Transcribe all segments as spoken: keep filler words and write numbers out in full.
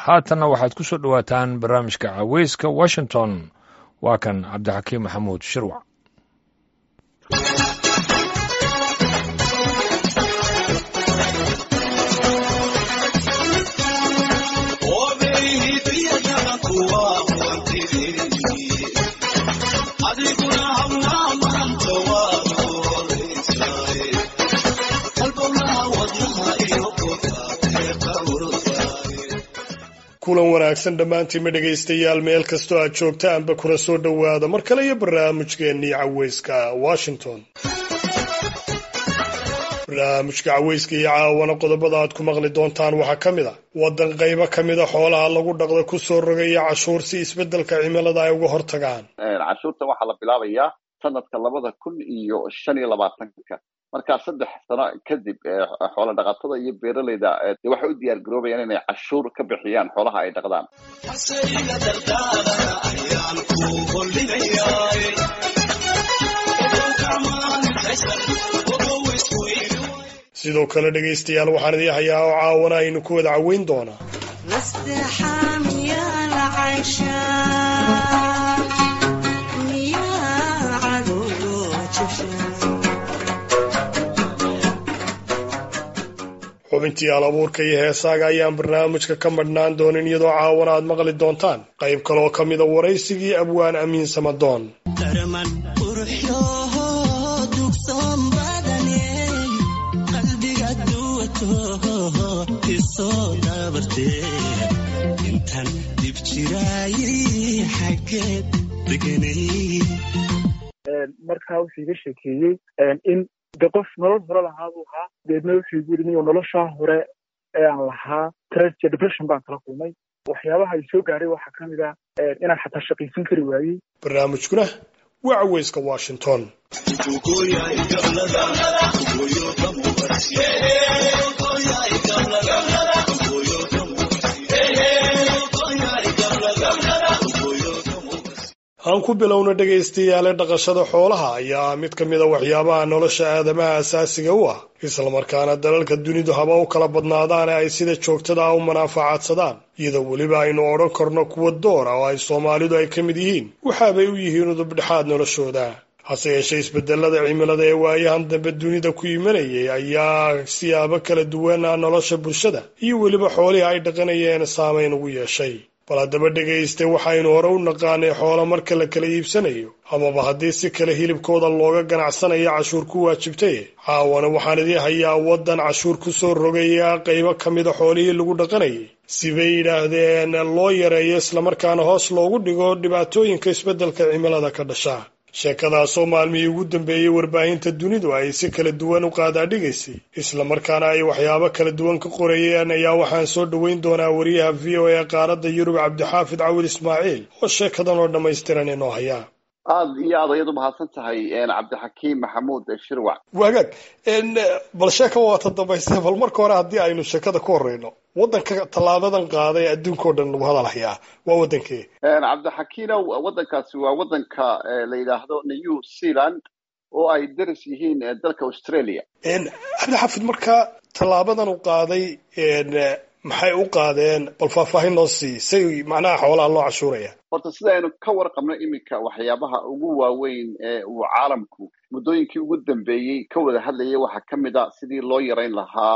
haatanna waxaad ku soo dhowaataan barnaamijka caweyska washington waa kan cabdixakiim maxamuud shirwac. kulan wanaagsan dhammaantiin ma dhegaystayaal meel kastoo aad joogtaanba kuna soo dhowaada mar kale iyo barnaamijkeennii caweyska washington. barnaamijka caweyska iyo caawana qodobada aad ku maqli doontaan waxaa ka mid a waddan qaybo ka mida xoolaha lagu dhaqda ku soo rogaya cashuur si isbeddelka cimilada ay uga hortagaan. cashuurta waxaa la bilaabayaa sanadka labada kun iyo shan iyo labaatanka markaa saddex sano kadib xoolo dhaqatada iyo beeralayda waxay u diyaar garoobayaan inay cashuur ka bixiyaan xoolaha ay dhaqdaan. sidoo kale dhegaystayaal waxaan idii hayaa oo caawana aynu ku wada caweyn doonaa xubintii alabuurka iyo heesaaga ayaan barnaamijka ka madhnaan doonin iyadoo caawana aad maqli doontaan qayb kaleoo ka mida waraysigii abwaan amiin samadoon. markaa wuxuu iga sheekeeyey in de qof nolol hore lahaa buu ahaa deedna wuxuu igu yidhi niyo noloshaa hore ee aan lahaa stress iyo depression baan kala kulmay waxyaabaha ay soo gaaray waxaa ka mid ah inaan xataa shaqaysan kari waayey. barnaamijkuna waa caweyska washington. aan ku bilowna dhegaystayaale dhaqashada xoolaha ayaa mid ka mid a waxyaabaha nolosha aadamaha asaasiga u ah islamarkaana dalalka dunidu haba u kala badnaadaane ay sida joogtada ah u manaafacaadsadaan iyadoo weliba aynu odhan karno kuwa door ah oo ay soomaalidu ay ka mid yihiin waxaabay u yihiin udubdhexaad noloshooda. hase yeeshee isbedelada cimilada ee waayahan dambe dunida ku imanayay ayaa siyaabo kala duwan ah nolosha bulshada iyo weliba xoolihii ay dhaqanayeen saamayn ugu yeeshay. bal haddaba dhegayste waxaynu hore u naqaanay xoolo marka la kala iibsanayo amaba haddii si kale hilibkooda looga ganacsanayo cashuur ku waajibtay. caawana waxaan idii hayaa waddan cashuur ku soo rogaya qaybo ka mida xoolihii lagu dhaqanayay sibay yidhaahdeen loo yareeyo islamarkaana hoos loogu dhigo dhibaatooyinka isbeddelka cimilada ka dhasha. sheekadaasoo maalmihii ugu dambeeyey warbaahinta dunidu ay si kala duwan u qaadaadhigaysay islamarkaana ay waxyaabo kala duwan ka qorayeen ayaa waxaan soo dhoweyn doonaa wariyaha v o a qaaradda yurub cabdixaafid cawil ismaaciil oo sheekadan oo dhammaystiran inoo hayaa. aad iyo aad ayaad u mahadsan tahay cabdixakiim maxamuud shirwac. wagaag bal sheeka waata dambayste bal marka hore haddii aynu sheekada ku horeyno waddanka tallaabadan qaaday adduunkao dhan lagu hadal hayaa waa waddankee? cabdixakiinow waddankaasi waa waddanka la yidhaahdo new zealand oo ay daris yihiin dalka australia. cabdixaafid marka tallaabadan u qaaday maxay u qaadeen bal faahfaahin noo sii say macnaha xoolaha loo cashuuraya. horta sida aynu ka warqabno iminka waxyaabaha ugu waaweyn ee uu caalamku muddooyinkii ugu dambeeyey ka wada hadlayay waxaa ka mid a sidii loo yarayn lahaa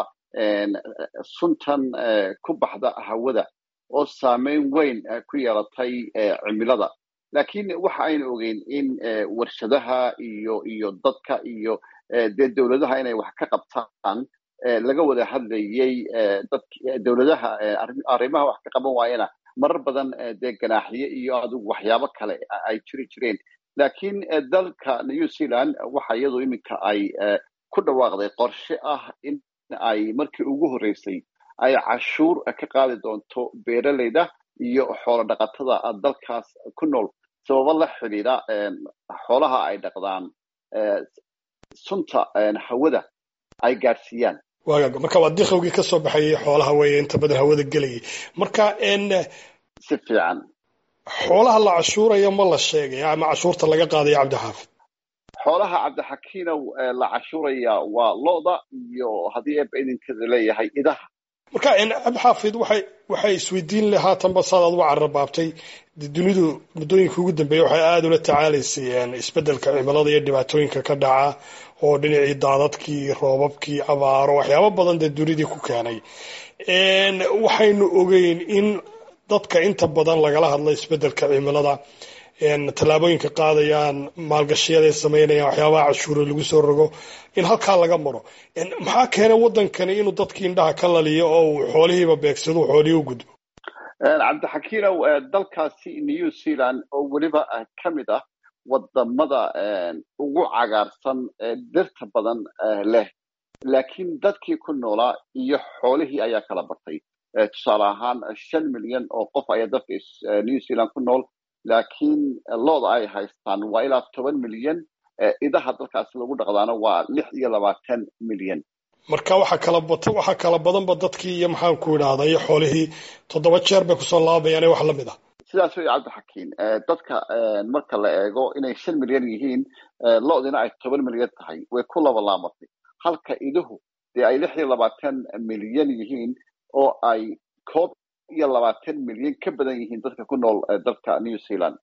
suntan ku baxda hawada oo saameyn weyn ku yeelatay cimilada. laakiin waxa aynu ogeyn in warshadaha iyo iyo dadka iyo dee dowladaha inay wax ka qabtaan laga wada hadlayay dowladaha arrimaha wax ka qaban waayana marar badan dee ganaaxiye iyo adigu waxyaabo kale ay jiri jireen. laakiin dalka new zealand waxa iyadu iminka ay ku dhawaaqday qorshe ah in ay markii ugu horreysay ay cashuur ka qaadi doonto beeralayda iyo xoolo dhaqatada dalkaas ku nool sababo la xidhiidha xoolaha ay dhaqdaan sunta hawada ay gaadhsiiyaan. waagaag marka waa diqowgii ka soo baxayay xoolaha weeye inta badan hawada gelayay. marka si fiican xoolaha la cashuurayo ma la sheegay ama cashuurta laga qaadayo cabdixaafid? xoolaha cabdixakiinow la cashuuraya waa lo'da iyo haddii eeba idinkeeda leeyahay idaha marka Cabdi Xaafid waxay waxay isweydiin lahaa tan basaad aad u carrabaabtay dunidu muddooyinka ugu dambeeyay waxay aad ula tacaalaysay isbeddelka cimilada iyo dhibaatooyinka ka dhaca oo dhinacii daadadkii roobabkii abaaro waxyaabo badan ee dunidii ku keenay een waxaynu ogeyn in dadka inta badan lagala hadlo isbeddelka cimilada een talaabooyinka qaadayaan maalgashiyada sameynayaan waxyaabaha cashuur lagu soo rogo in halka laga maro in maxaa keenay wadankani inuu dadkii indhaha ka laliyo oo xoolihiiba beegsado xoolihii u gudbo Cabdi Xakiinow dalkaasi New Zealand oo waliba kamid ah wadamada ugu cagaarsan dhirta badan leh laakiin dadkii ku noolaa iyo xoolihii ayaa kala batay tusaale ahaan shan milyan oo qof ayaa dalka New Zealand ku nool laakiin looda ay haystaan waa ilaa toban milyan idaha dalkaas lagu dhaqdaana waa lix iyo labaatan milyan marka waxa kala bato waxa kala badan ba dadkii iyo maxaan ku yiraahdaa iyo xoolihii toddoba jeer bay ku soo laabayaan wax la mid ah sidaas way Cabdi Xakiin dadka marka la eego inay shan milyan yihiin loodina ay toban milyan tahay way ku laba laamatay halka iduhu ee ay lix iyo labaatan milyan yihiin oo ay koob iyo labaatan milyan ka badan yihiin dadka ku nool dalka New Zealand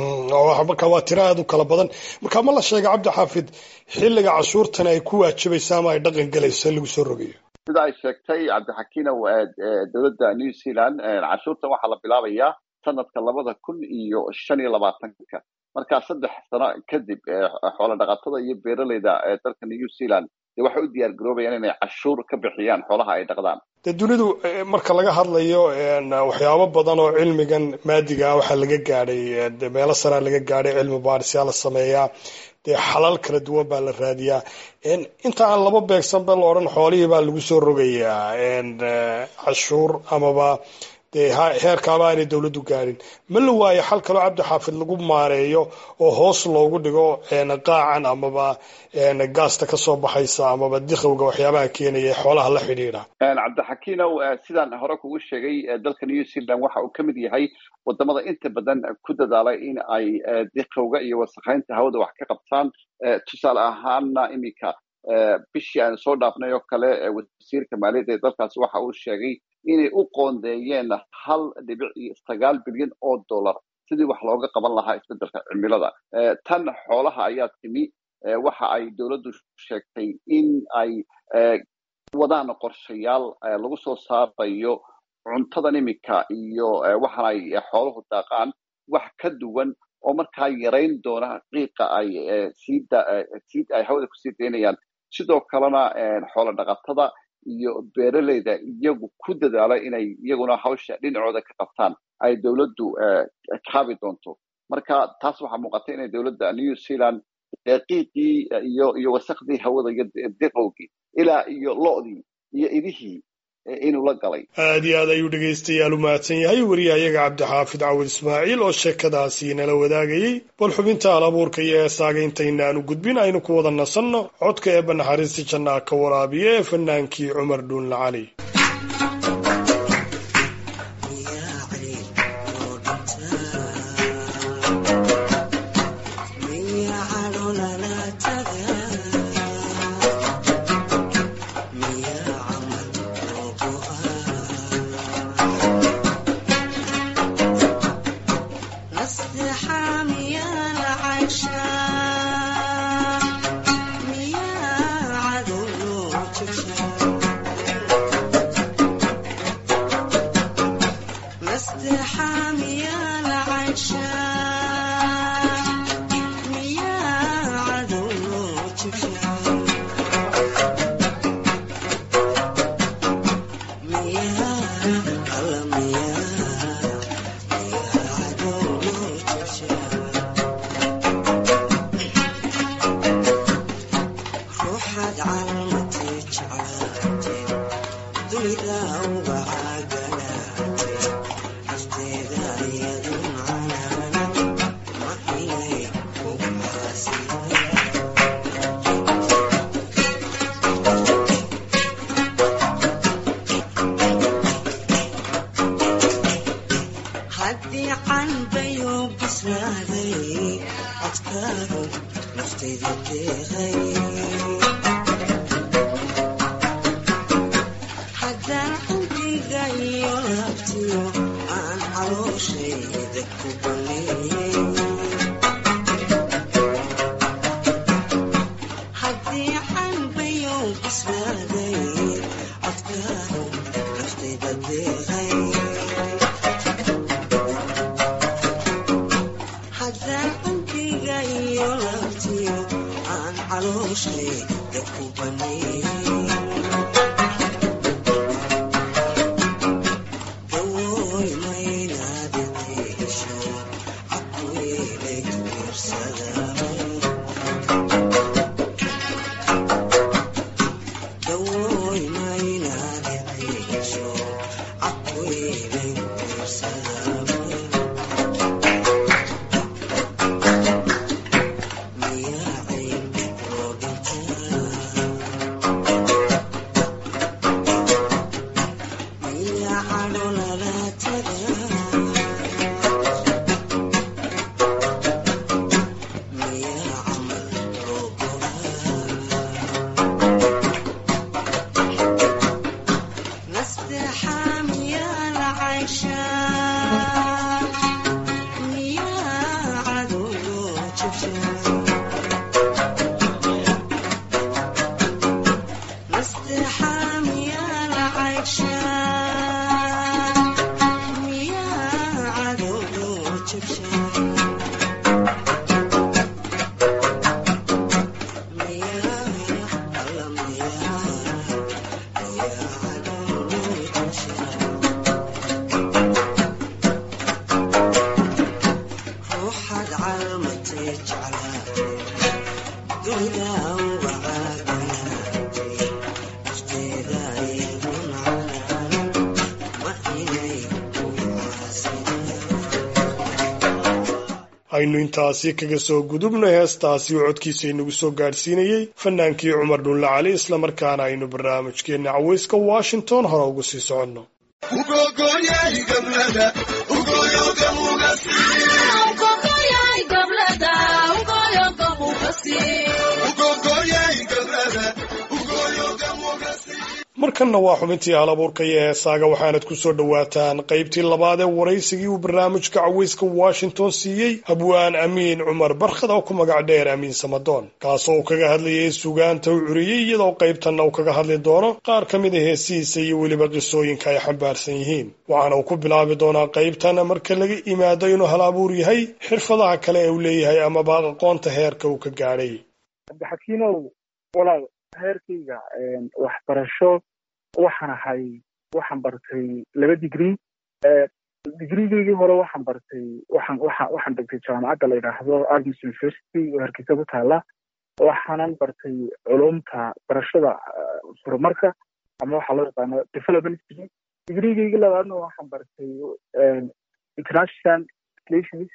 oo marka waa tiraadu kala badan marka ma la sheegay Cabdi Xaafid xilliga cashuurtan ay ku waajibaysaa ma ay dhaqan galayso lagu soo rogayo sida ay sheegtay Cabdi Xakiinow dawladda New Zealand cashuurtan waxa la bilaabayaa sanadka labada kun iyo shan iyo labaatanka marka saddex sano kadib xoolo dhaqatada iyo beeraleyda dalka New Zealand waxay u diyaar garoobayaan inay cashuur ka bixiyaan xoolaha ay dhaqdaan dunidu marka laga hadlayo waxyaabo badan oo cilmigan maadiga waxa laga gaaray meelo sare laga gaaray cilmi baarisyo la sameeyaa de xalal kala duwan baa la raadiyaa in inta aan laba beegsan bal oran xoolihii baa lagu soo rogayaa in cashuur amaba de heerkaaba ay dawladdu gaarin ma la waayo xal kale Cabdi Xaafid lagu maareeyo oo hoos loogu dhigo een qaacan amaba een gaasta ka soo baxaysa amaba dikhowga waxyaabaha keenaya xoolaha la xiriira Cabdi Xakiinow sidaan hore kugu sheegay dalka New Zealand waxa uu kamid yahay wadamada inta badan ku dadaalay in ay dikhowga iyo wasakhaynta hawada wax ka qabtaan tusaale ahaana imika bishii aan soo dhaafnay oo kale wasiirka maaliyadda ee dalkaas waxa uu sheegay inay u qoondeeyeen hal dhibic iyo sagaal bilyan oo dollar sidii wax looga qaban lahaa isbeddelka cimilada tan xoolaha ayaa timi waxa ay dawladdu sheegtay in ay wadaan qorshayaal lagu soo saarayo cuntadan imika iyo waxaan ay xooluhu daaqaan wax ka duwan oo markaa yarayn doona qiiqa ay siida siid ay hawada ku sii deynayaan sidoo kalena xoolo dhaqatada iyo beeraleyda iyagu ku dadaalay inay iyaguna hawsha dhinacooda ka qabtaan ay dawladdu kaabi doonto marka taas waxaa muuqatay inay dawladda New Zealand qiiqii iyo iyo wasakhdii hawada iyo diqowgii ilaa iyo lo'dii iyo idihii inuu la galay aad iyo aad ayuu dhegaystayaal u mahadsan yahay wariyahayaga Cabdi Xaafid Cawad Ismaaciil oo sheekadaasi nala wadaagayay bal xubinta alabuurka iyo heesaaga intaynaan u gudbin aynu ku wada nasanno codka ee banaxariista jannaha ka waraabiye ee fanaankii Cumar Dhuunle Cali حتى aynu intaasi kaga soo gudubno heestaasi oo codkiisa inagu soo gaadhsiinayey fanaankii cumar dhulle cali islamarkaana aynu barnaamijkeenna cawayska washington hore ugu sii soconno. markanna waa xubintii halabuurka iyo heesaaga waxaanad ku soo dhowaataan qaybtii labaad ee waraysigii uu barnaamijka cawayska washington siiyey habwaan amiin cumar barkhad oo ku magac dheer amiin samadoon kaasoo uu kaga hadlayay sugaanta u curiyey iyadoo qaybtanna uu kaga hadli doono qaar ka mid a heesihiisa iyo weliba qisooyinka ay xambaarsan yihiin waxaana uu ku bilaabi doonaa qaybtan marka laga imaado inuu hal abuur yahay xirfadaha kale ee uu leeyahay amaba aqoonta heerka uu ka gaadhay. cabdixakiinow walaal heerkayga waxbarasho waxaan ahay waxaan bartay laba digrii digrigeygii hore waxaan bartay waxaan waxaan waxaan dhigtay jaamacadda la yidhaahdo Agnes University oo Hargeysa ku taala waxaanan bartay culumta barashada horumarka ama waxa loo yaqaano development digrigeygii labaadna waxaan bartay international relations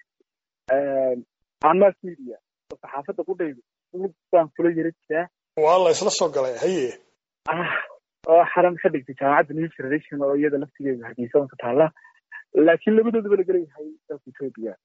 and mass media saxaafadda ku dhaydo baan kula yiritaa waa la isla soo galay haye oo xaram ka dhigtay jaamacadda New Generation oo iyada laftigeeda Hargeysa ku taala laakiin labadooduba la galay dalka Ethiopia.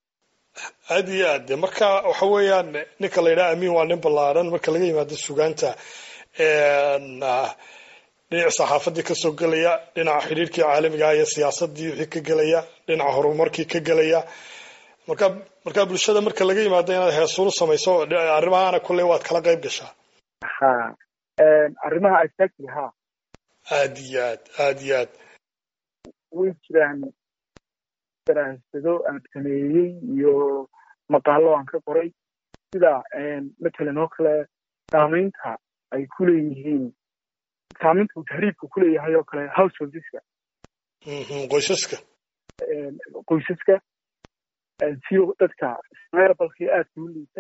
aad iyo aad marka waxa weeyaan ninka la yiraahdo amiin waa nin ballaaran marka laga yimaado sugaanta een dhinaca saxaafadda ka soo galaya dhinaca xiriirka caalamiga ah iyo siyaasadii wixii ka galaya dhinaca horumarkii ka galaya marka marka bulshada marka laga yimaado inaad heesuul samayso arrimahaana kulay waad kala qayb gashaa. ha een arrimaha exactly ha aad iyo aad aad iyo aad way jiraan daraasado aan sameeyey iyo maqaalo aan ka qoray sida een matalan oo kale saamaynta ay ku leeyihiin saamaynta uu tahriibku ku leeyahay oo kale householdeska qoysaska qoysaska siyo dadka meerbalkii aad u liita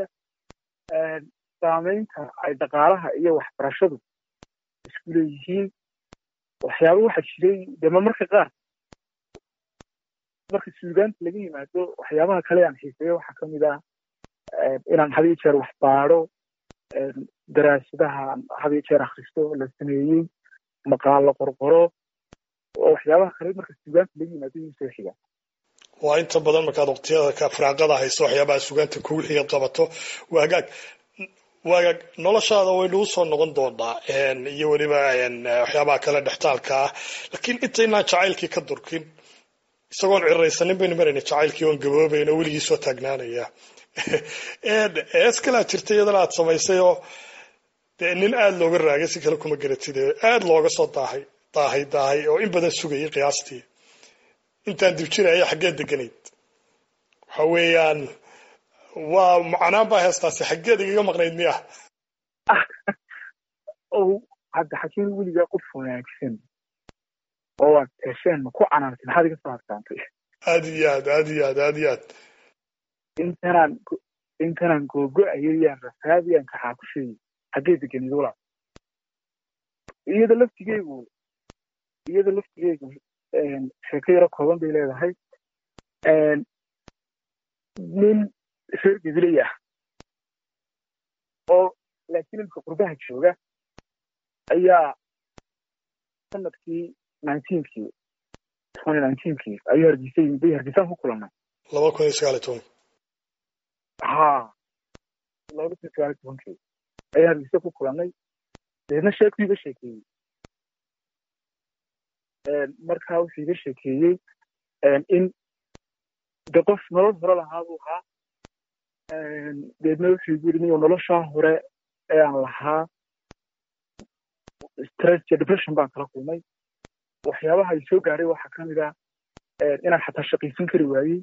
saamaynta ay dhaqaalaha iyo waxbarashadu isku leeyihiin waxyaabo waxa jiray dema marka qaar marka suugaanta laga yimaado waxyaabaha kale aan xiiseeyo waxaa ka mid ah inaan had iyo jeer wax baadho daraasadaha had iyo jeer akhristo la sameeyey maqaalo qorqoro oo waxyaabaha kale marka suugaanta laga yimaado inuu soo xiga waa inta badan markaad waqtiyada ka firaaqada hayso waxyaabaha suugaanta kugu xiga qabato waa hagaag waagaag noloshaada way nagu soo noqon doontaa iyo weliba waxyaabaha kale dhextaalka ah laakiin intaynaan jacaylkii ka durkin isagoon cirraysanin baynu marayna jacaylkii oon gaboobayna weligii soo taagnaanaya hees kalaa jirta iyadana aad samaysay oo dee nin aada looga raagay si kale kuma garatid aada looga soo daahay daahay daahay oo in badan sugayay qiyaastii intaan dib jiraya xaggee deganayd waxa weeyaan waa macnaan baa heestaasi xaggeed igaga maqnayd miya oo hadda xakiin weligaa qof wanaagsan oo aad hesheen ma ku canaantay maxaad iga soo harsaantay aada iyo aad aada iyo aad aada iyo aad intanaan intanaan googo-ayayaan rafaadiyaan kaxaa ku sheegay xaggee deganid walaa iyada laftigeygu iyada laftigeygu sheeko yaro kooban bay leedahay nin reer gabiley ah oo laakiin ilka qurbaha jooga ayaa sanadkii nineteenkii twenty nineteenkii ayuu hargeysa bay hargeysaan ku kulannay laba kun iyo sagaal iyo toban ha laba kun iyo sagaal iyo tobankii ayaan hargeysa ku kulannay deedna sheekuu iga sheekeeyey markaa wuxuu iga sheekeeyey in de qof nolol hore lahaa buu ahaa deedna wuxuu igu yidhi niyo noloshaa hore ee aan lahaa stress iyo depression baan kala kulmay waxyaabaha ay soo gaaray waxaa ka mid ah inaan xataa shaqaysan kari waayey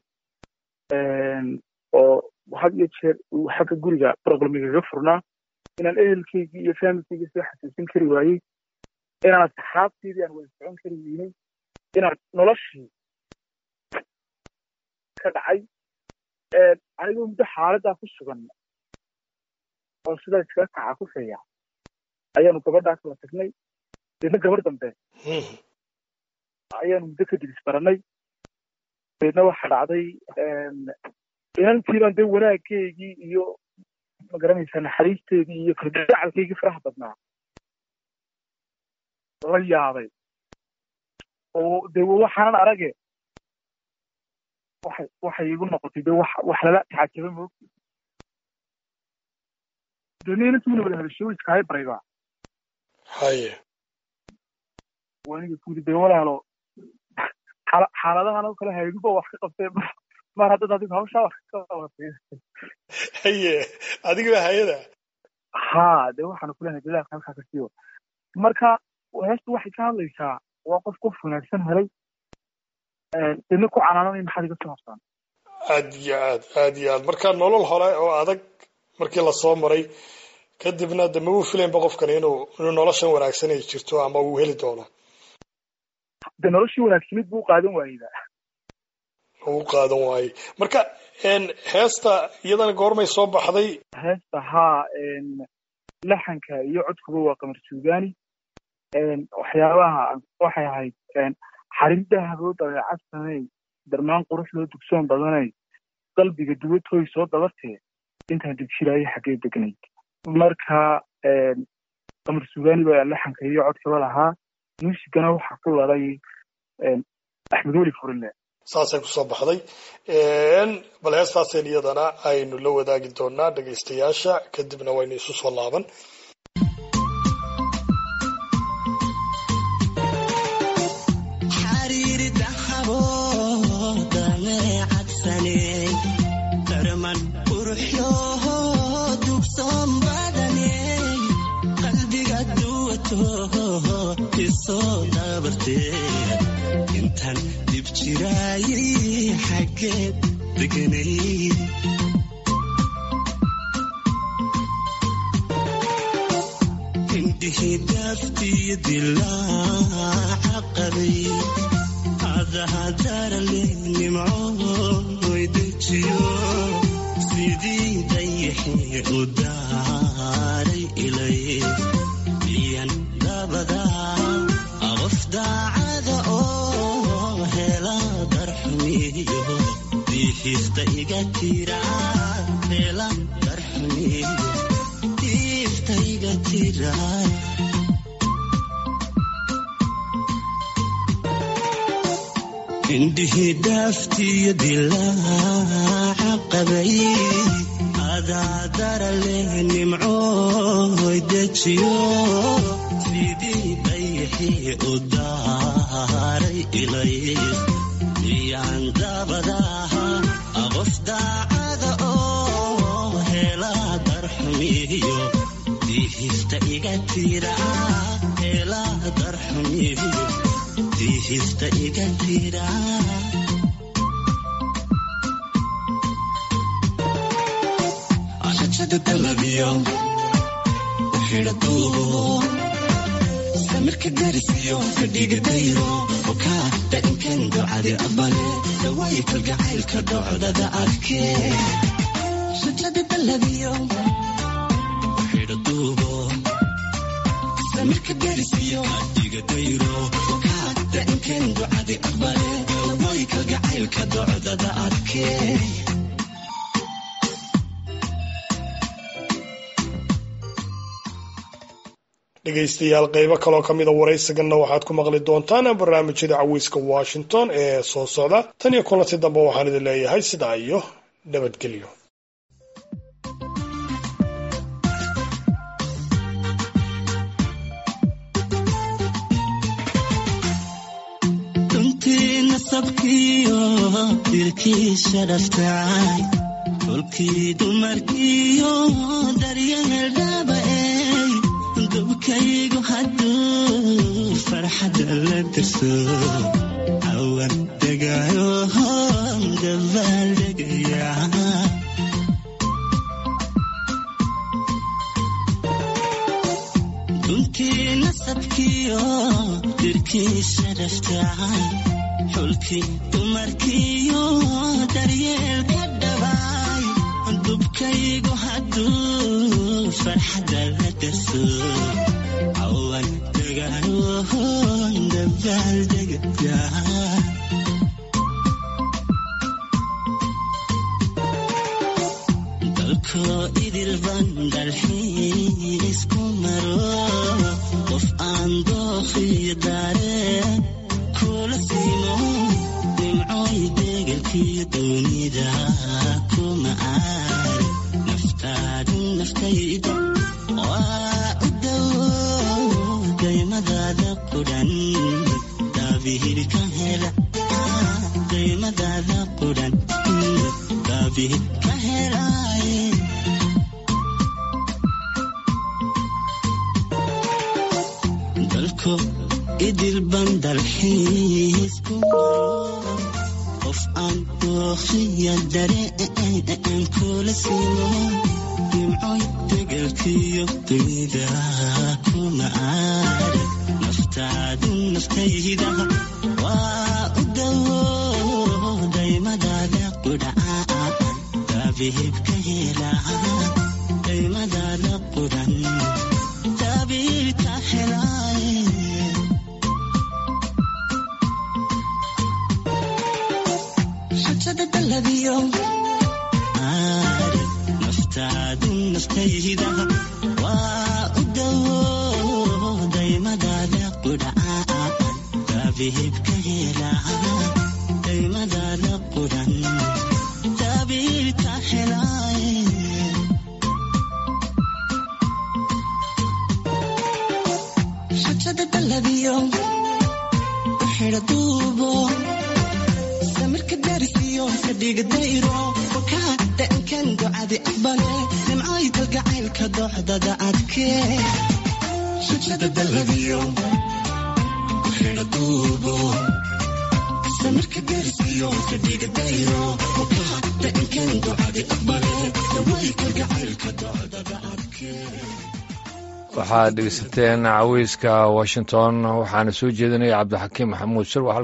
oo had iyo jeer xagga guriga problemigaga furnaa inaan ehelkaygii iyo familkaygii soo xasuusin kari waayey inaan asxaabteydii aan wada socon kari weynay inaan noloshii ka dhacay anigoo muddo xaaladdaa ku sugan oo sidaa iskaga kaca ku feeya ayaanu gabadhaa kala tagnay deedna gabar dambe ayaanu muddo kadib isbaranay deedna waxa dhacday inantiibaan dee wanaagkeygii iyo magaranaysaa naxariisteedii iyo kalgacalkaygii faraha badnaa la yaabay oo dee waxaanan arage waxay waxay igu noqotay dee wax wax lala tacajaba moogti deedna inantiina wada hadashay way iskahay barayba haye waaniga kuyidhi dee walaalo xaaladahan oo kale hayduba wax ka qabtee mar haddad adigu hawshaa wax ka qabatay haye adiga hayada ha dee waxaanu kulenahay bilaaka halkaa kasiiyo marka heestu waxay ka hadlaysaa waa qof qof wanaagsan helay deedna ku canaananay maxaad iga soo habsaan aad iyo aad aad iyo aad marka nolol hore oo adag markii lasoo maray kadibna de ma uu filaynba qofkani inuu inuu noloshan wanaagsan ay jirto ama uu heli doono de noloshii wanaagsanid buu qaadan waayeyda uu qaadan waayey marka heesta iyadana goormay soo baxday heesta haa laxanka iyo codkuba waa qamar suugaani waxyaabaha waxay ahayd xarin dahaboo dabeecad samey darmaan qurux loo dugsoon badanay qalbiga duwatooy soo dabartee intaan dibjiraayo xaggee degnayd marka qamar suugaani baa laxanka iyo codkaba lahaa muusigana waxaa ku laday axmed weli furile saasay kusoo baxday bal heestaaseen iyadana aynu la wadaagi doonaa dhegaystayaasha kadibna waynu isu soo laaban intaan dib jiraayay xaggeed deganay indhihii daaftiyo dilaaca qabay adaha darale nimcooy dejiyo sidii dayaxii u daaray ilay iyan dabadaa qof daacada oo hela darxumiyo diifta iga tira hela darxumiyo diifta iga tira indhihii daaftiyo dilaaca qabay adaa darale nimcooy dejiyo sidii dayaxii u daaray ilay iyaan dabadaha qof daacada oo hela darxumiyo dihista iga tira hela darxumiyo dihista iga tira ashada talabiyo xiradu samirka garisiyo fadhiga dayro oka dadkan ducada abale daway kalgacaylka docdada adkee ashada talabiyo xiradu samirka garisiyo fadhiga dayro oka dadkan ducada abale daway kalgacaylka docdada adkee dhegaystayaal qaybo kaloo ka mida waraysiganna waxaad ku maqli doontaan barnaamijyada caweyska washington ee soo socda tan iyo kulanti dambe waxaan idin leeyahay sidaa iyo nabadgelyo. runtiina sabkiyo dilkiisa dhaftay kolkii dumarkiyo daryeel dhaaba'ey dubkaygu hadduu farxadda la dirso awan degaayo gabaal degaya runtii nasabkiyo dirkiisa dhaftay xulkii dumarkiyo daryeelka dhabaay dubkaygu hadduu farxadda la dirso awan degaayo gabaal degaya dalko idil bandalxiis ku maro qof aan dookhiyo daareen kula siimo nimcooy degelkiyo doonida kuma aar naftaadu naftayda waa u dawo daymadaada qudhan daabihil ka hela daymadaada qudhan daabihil ka helaaye dalko idil bandalxiis ku maro qof aan dookhiya dareen kula siimo nimcooy degelkiyo dunida kuma aar naftaadu naftayda waa u dawo daymadaada qudhaan daabihib ka helaa daymadaada qudhan daabihib ka helaaye xajada dalabiyo naftaadu naftayda waa u dawo daymadaada qudhaan daabihib ka helaa daymadaada qudhan daabihib ka helaaye xajada dalabiyo xiraduubo samirka darisiyo fadhiga dayro okaa da'ankan ducadi aqbale nimcooy kalgacaylka docdada adkee xajada dalabiyo xiraduubo samirka darisiyo fadhiga dayro okaa da'ankan ducadi aqbale nimcooy kalgacaylka docdada adkee waxaad dhegeysateen caweyska washington waxaana soo jeedinaya cabdixakiim maxamuud shir.